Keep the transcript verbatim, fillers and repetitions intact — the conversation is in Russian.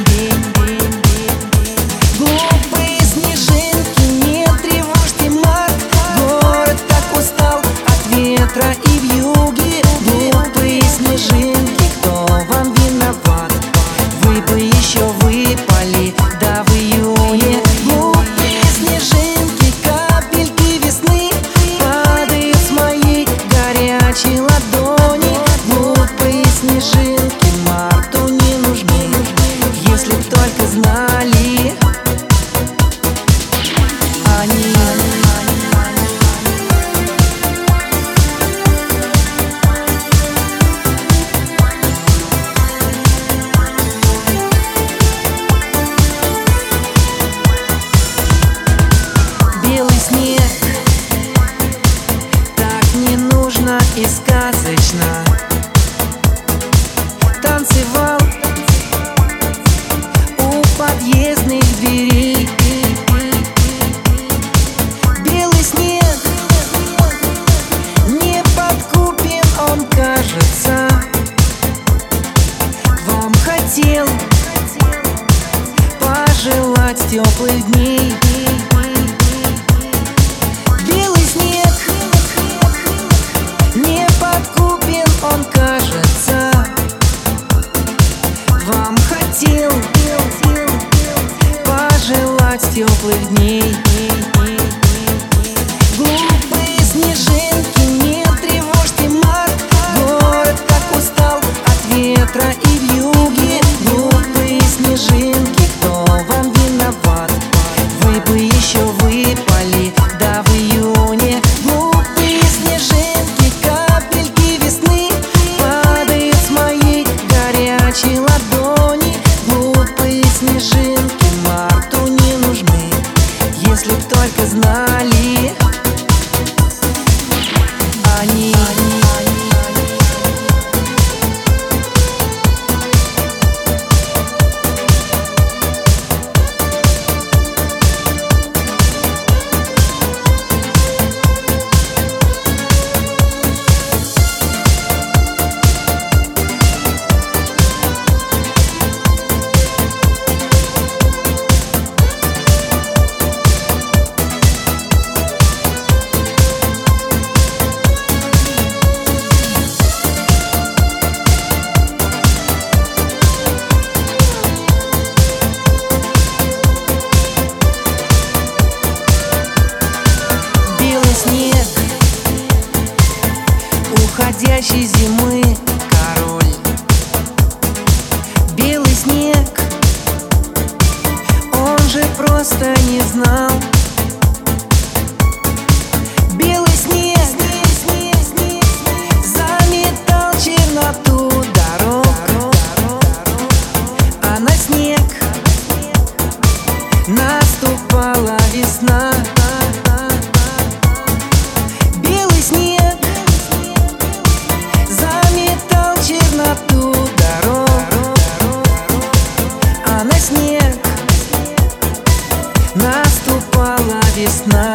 Глупые снежинки, не тревожьте мат. Город так устал от ветра и вьюги. Глупые снежинки, кто вам виноват? Вы бы еще выпали, да в июне. Глупые снежинки, капельки весны падают с моей горячей ладони. Глупые снежинки марту не нужны, если б только знали они. Белый снег так не нужно и сказочно танцевал у подъездных дверей. Белый снег не подкупен, он, кажется, вам хотел пожелать теплых дней. Белый снег не подкупен, он, кажется, вам хотел пожелать теплых дней. Глупые снежинки, не тревожьте мат. Город так устал от ветра и вьюги. Глупые снежинки, кто вам виноват? Вы бы еще выпали, да в июне. Глупые снежинки, капельки весны падают с моей горячей ладони. Глупые снежинки марту не нужны, если б только знали они. Снег уходящей зимы король. Белый снег, он же просто не знал. Белый снег заметал черноту дорог, а на снег наступала весна. Белый снег заметал черноту дорог, а на снег наступала весна.